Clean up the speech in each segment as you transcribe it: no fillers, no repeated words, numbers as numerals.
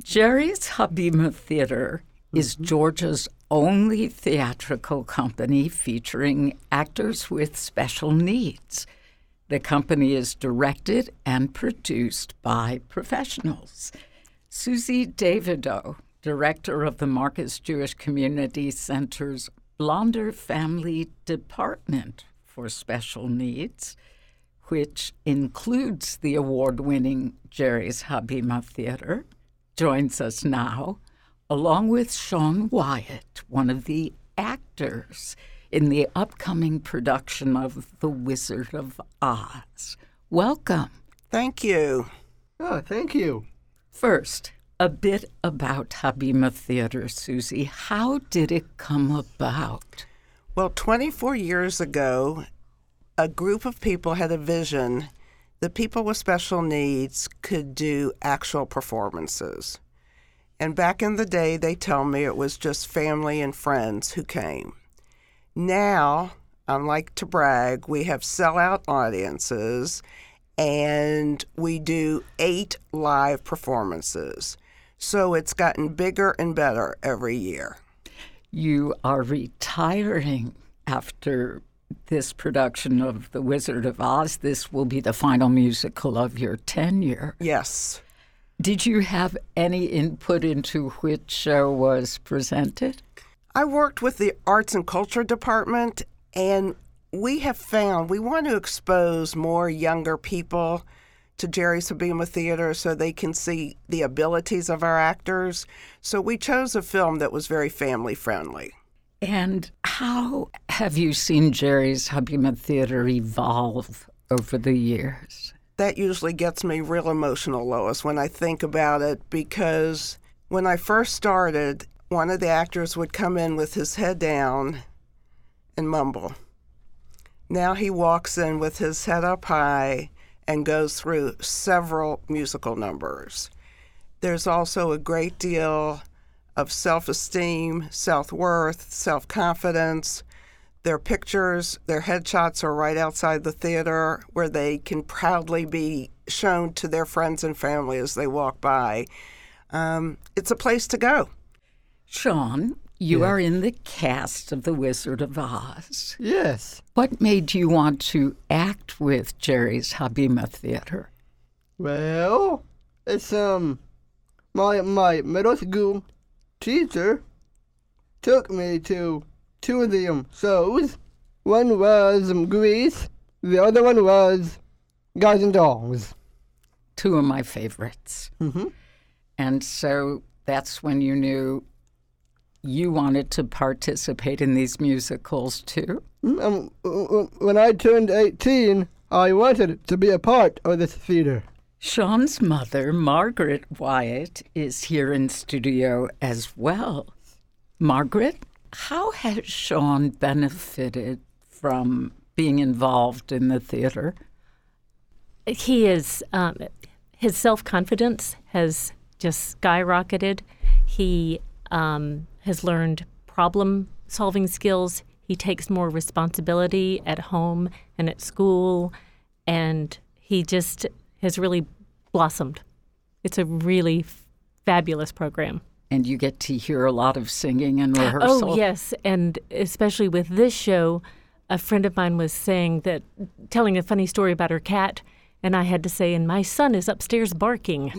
Jerry's Habima Theater is Georgia's only theatrical company featuring actors with special needs. The company is directed and produced by professionals. Susie Davidow, director of the Marcus Jewish Community Center's Blonder Family Department for Special Needs, which includes the award-winning Jerry's Habima Theater, joins us now, along with Sean Wyatt, one of the actors in the upcoming production of The Wizard of Oz. Welcome. Thank you. Oh, thank you. First, a bit about Habima Theater, Susie. How did it come about? Well, 24 years ago, a group of people had a vision that people with special needs could do actual performances. And back in the day, they tell me it was just family and friends who came. Now, I like to brag, we have sellout audiences, and we do 8 live performances. So it's gotten bigger and better every year. You are retiring after this production of The Wizard of Oz. This will be the final musical of your tenure. Yes. Did you have any input into which show was presented? I worked with the Arts and Culture Department, and we have found we want to expose more younger people to Jerry's Habima Theater so they can see the abilities of our actors. So we chose a film that was very family-friendly. And how have you seen Jerry's Habima Theater evolve over the years? That usually gets me real emotional, Lois, when I think about it, because when I first started, one of the actors would come in with his head down and mumble. Now he walks in with his head up high and goes through several musical numbers. There's also a great deal of self-esteem, self-worth, self-confidence. Their pictures, their headshots are right outside the theater where they can proudly be shown to their friends and family as they walk by. It's a place to go. Sean, you are in the cast of The Wizard of Oz. Yes. What made you want to act with Jerry's Habima Theater? Well, it's my middle school teacher took me to 2 of the shows. One was Grease, the other one was Guys and Dolls. 2 of my favorites. Mm-hmm. And so that's when you knew you wanted to participate in these musicals too? When I turned 18, I wanted to be a part of this theater. Sean's mother, Margaret Wyatt, is here in studio as well. Margaret, how has Sean benefited from being involved in the theater? He is, his self-confidence has just skyrocketed. He has learned problem-solving skills. He takes more responsibility at home and at school, and he just has really blossomed. It's a really fabulous program. And you get to hear a lot of singing and rehearsal. Oh, yes, and especially with this show, a friend of mine was telling a funny story about her cat, and I had to say, and my son is upstairs barking.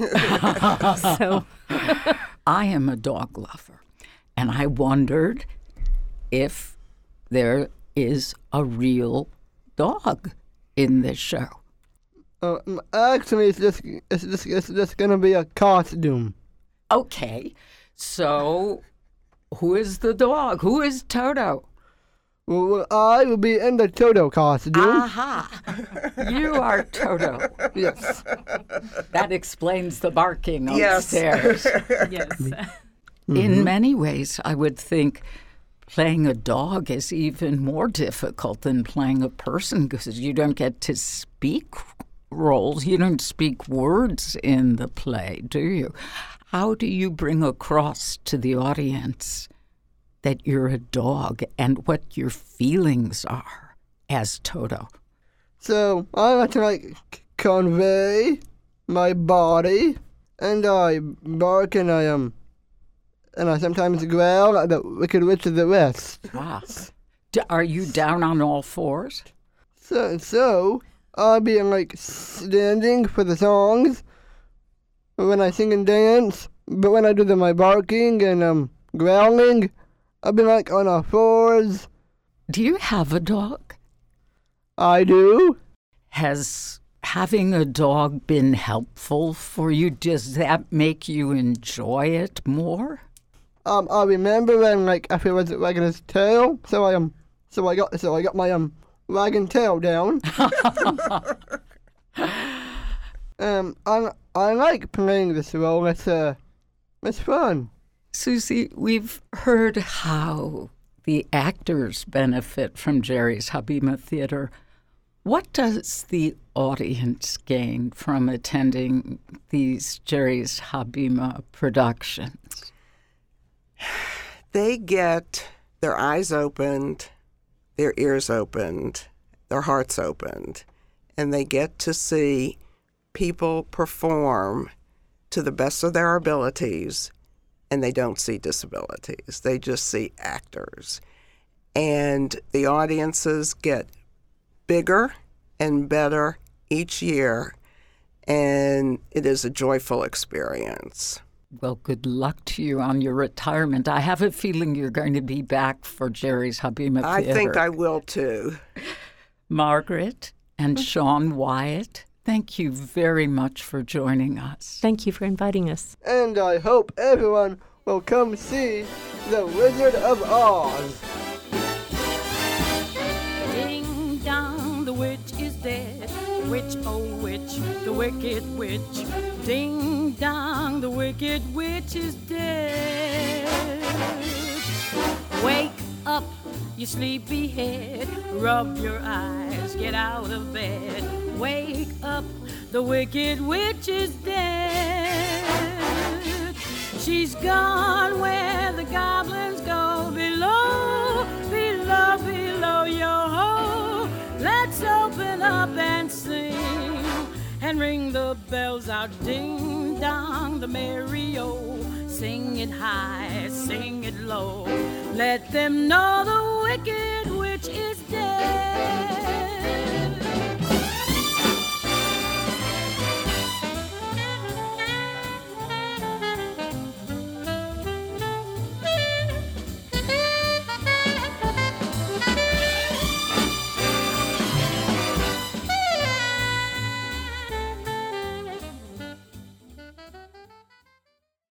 So I am a dog lover, and I wondered if there is a real dog in this show. Actually, it's just gonna be a costume. Okay, so who is the dog? Who is Toto? Well, I will be in the Toto costume. Aha! You are Toto. Yes. That explains the barking Yes. upstairs. yes. In many ways, I would think playing a dog is even more difficult than playing a person because you don't get to speak roles. You don't speak words in the play, do you? How do you bring across to the audience that you're a dog and what your feelings are as Toto? So I have to convey my body and I bark and I sometimes growl at the Wicked Witch of the West. Ah. Are you down on all fours? So I'll be like standing for the songs when I sing and dance, but when I do my barking and growling, I'll be like on all fours. Do you have a dog? I do. Has having a dog been helpful for you? Does that make you enjoy it more? I remember when like if it was wagging his tail, so I got my wagging tail down. I like playing this role. It's fun. Susie, we've heard how the actors benefit from Jerry's Habima Theater. What does the audience gain from attending these Jerry's Habima productions? They get their eyes opened, their ears opened, their hearts opened, and they get to see people perform to the best of their abilities, and they don't see disabilities. They just see actors. And the audiences get bigger and better each year, and it is a joyful experience. Well, good luck to you on your retirement. I have a feeling you're going to be back for Jerry's Habima Theater. I think I will too. Margaret and Sean Wyatt, thank you very much for joining us. Thank you for inviting us. And I hope everyone will come see The Wizard of Oz. Ding dong, the witch is dead. Witch, oh witch, the wicked witch. Ding dong, the wicked witch is dead. Wake up, you sleepy head. Rub your eyes, get out of bed. Wake up, the wicked witch is dead. She's gone where the goblins go. Below, below, below your hole. Let's open up and sing and ring the bells out. Ding dong, the merry-o. Sing it high, sing it low. Let them know the wicked witch is dead.